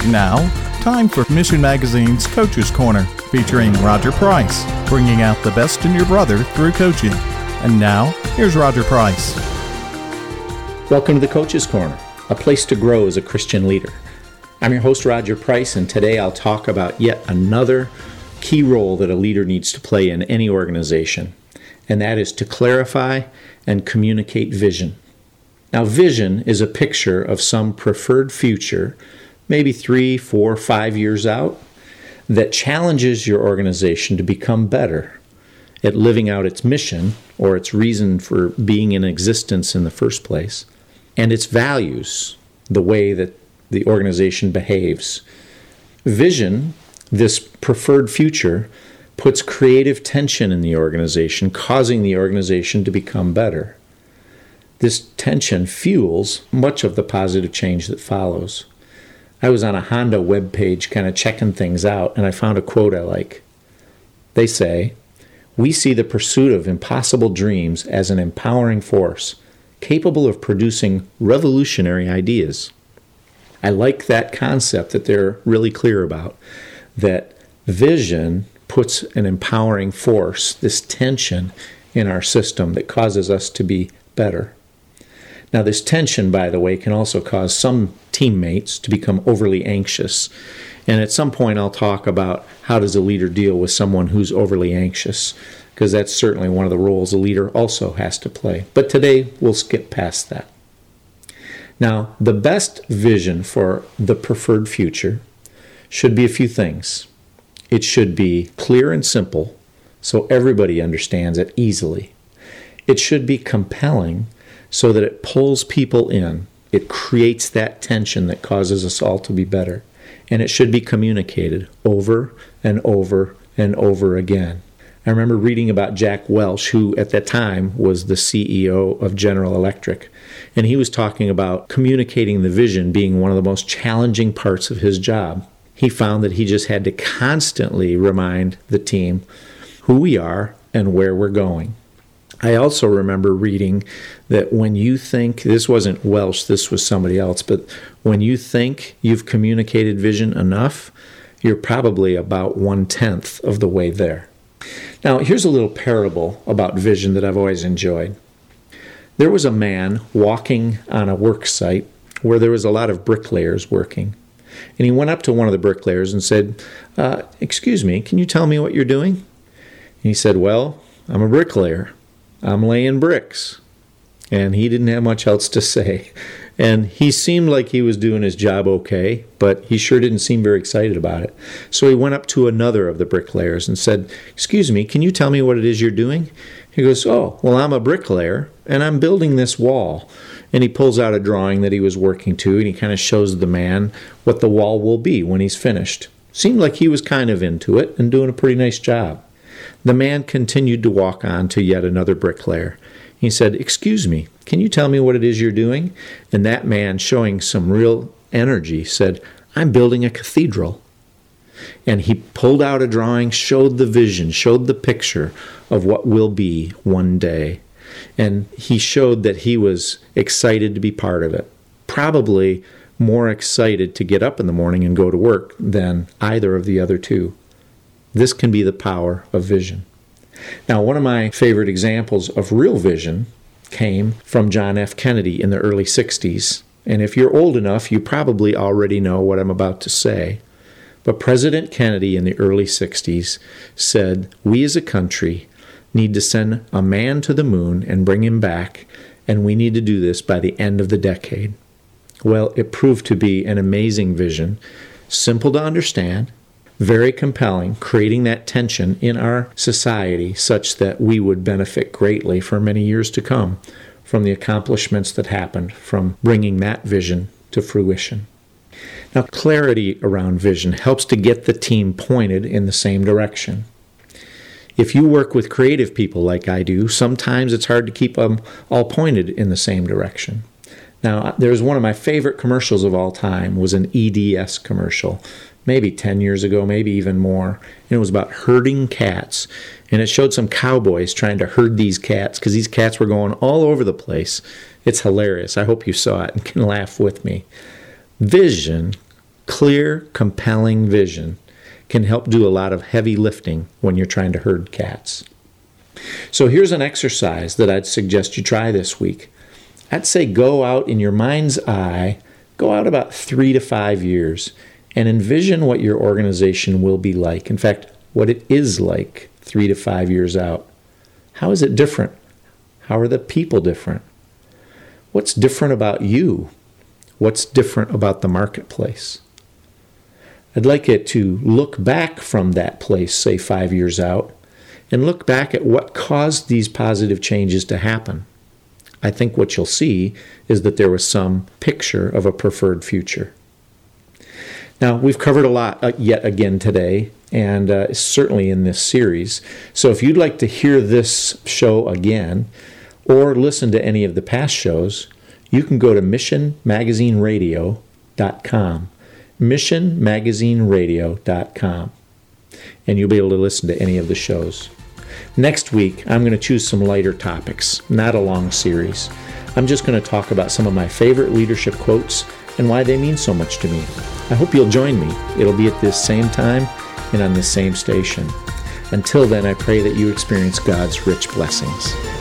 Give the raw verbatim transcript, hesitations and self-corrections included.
Now, time for Mission Magazine's Coach's Corner, featuring Roger Price, bringing out the best in your brother through coaching. And now, here's Roger Price. Welcome to the Coach's Corner, a place to grow as a Christian leader. I'm your host, Roger Price, and today I'll talk about yet another key role that a leader needs to play in any organization, and that is to clarify and communicate vision. Now, vision is a picture of some preferred future, maybe three, four, five years out, that challenges your organization to become better at living out its mission or its reason for being in existence in the first place, and its values, the way that the organization behaves. Vision, this preferred future, puts creative tension in the organization, causing the organization to become better. This tension fuels much of the positive change that follows. I was on a Honda webpage kind of checking things out, and I found a quote I like. They say, "We see the pursuit of impossible dreams as an empowering force, capable of producing revolutionary ideas." I like that concept that they're really clear about, that vision puts an empowering force, this tension in our system that causes us to be better. Now, this tension, by the way, can also cause some teammates to become overly anxious. And at some point, I'll talk about how does a leader deal with someone who's overly anxious, because that's certainly one of the roles a leader also has to play. But today, we'll skip past that. Now, the best vision for the preferred future should be a few things. It should be clear and simple, so everybody understands it easily. It should be compelling, so that it pulls people in. It creates that tension that causes us all to be better. And it should be communicated over and over and over again. I remember reading about Jack Welch, who at that time was the C E O of General Electric. And he was talking about communicating the vision being one of the most challenging parts of his job. He found that he just had to constantly remind the team who we are and where we're going. I also remember reading that when you think, this wasn't Welch, this was somebody else, but when you think you've communicated vision enough, you're probably about one-tenth of the way there. Now, here's a little parable about vision that I've always enjoyed. There was a man walking on a work site where there was a lot of bricklayers working. And he went up to one of the bricklayers and said, uh, excuse me, can you tell me what you're doing? And he said, well, I'm a bricklayer. I'm laying bricks. And he didn't have much else to say. And he seemed like he was doing his job okay, but he sure didn't seem very excited about it. So he went up to another of the bricklayers and said, excuse me, can you tell me what it is you're doing? He goes, oh, well, I'm a bricklayer, and I'm building this wall. And he pulls out a drawing that he was working to, and he kind of shows the man what the wall will be when he's finished. Seemed like he was kind of into it and doing a pretty nice job. The man continued to walk on to yet another bricklayer. He said, excuse me, can you tell me what it is you're doing? And that man, showing some real energy, said, I'm building a cathedral. And he pulled out a drawing, showed the vision, showed the picture of what will be one day. And he showed that he was excited to be part of it. Probably more excited to get up in the morning and go to work than either of the other two. This can be the power of vision. Now, one of my favorite examples of real vision came from John F. Kennedy in the early sixties. And if you're old enough, you probably already know what I'm about to say. But President Kennedy in the early sixties said, we as a country need to send a man to the moon and bring him back, and we need to do this by the end of the decade. Well, it proved to be an amazing vision, simple to understand, very compelling, creating that tension in our society such that we would benefit greatly for many years to come from the accomplishments that happened from bringing that vision to fruition. Now, clarity around vision helps to get the team pointed in the same direction. If you work with creative people like I do, sometimes it's hard to keep them all pointed in the same direction. Now, there's one of my favorite commercials of all time was an E D S commercial, maybe ten years ago, maybe even more. And it was about herding cats. And it showed some cowboys trying to herd these cats because these cats were going all over the place. It's hilarious. I hope you saw it and can laugh with me. Vision Clear, compelling vision can help do a lot of heavy lifting when you're trying to herd cats. So here's an exercise that I'd suggest you try this week. I'd say go out in your mind's eye, go out about three to five years and envision what your organization will be like. In fact, what it is like three to five years out. How is it different? How are the people different? What's different about you? What's different about the marketplace? I'd like it to look back from that place, say five years out, and look back at what caused these positive changes to happen. I think what you'll see is that there was some picture of a preferred future. Now, we've covered a lot uh, yet again today, and uh, certainly in this series. So if you'd like to hear this show again, or listen to any of the past shows, you can go to mission magazine radio dot com. mission magazine radio dot com. And you'll be able to listen to any of the shows. Next week, I'm going to choose some lighter topics, not a long series. I'm just going to talk about some of my favorite leadership quotes and why they mean so much to me. I hope you'll join me. It'll be at this same time and on this same station. Until then, I pray that you experience God's rich blessings.